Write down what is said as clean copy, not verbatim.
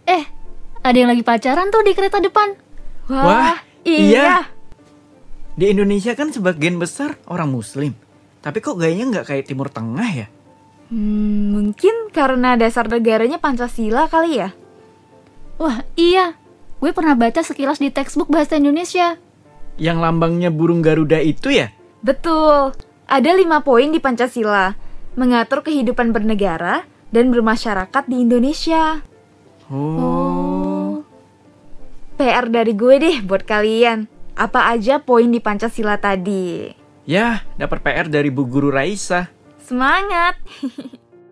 Ada yang lagi pacaran tuh di kereta depan. Wah, iya. Di Indonesia kan sebagian besar orang Muslim. Tapi kok gayanya nggak kayak Timur Tengah ya? Mungkin karena dasar negaranya Pancasila kali ya? Wah, iya. Gue pernah baca sekilas di textbook bahasa Indonesia. Yang lambangnya burung Garuda itu ya? Betul. Ada 5 poin di Pancasila. Mengatur kehidupan bernegara dan bermasyarakat di Indonesia. PR dari gue deh buat kalian. Apa aja poin di Pancasila tadi? Ya, dapat PR dari Bu Guru Raisa. Semangat!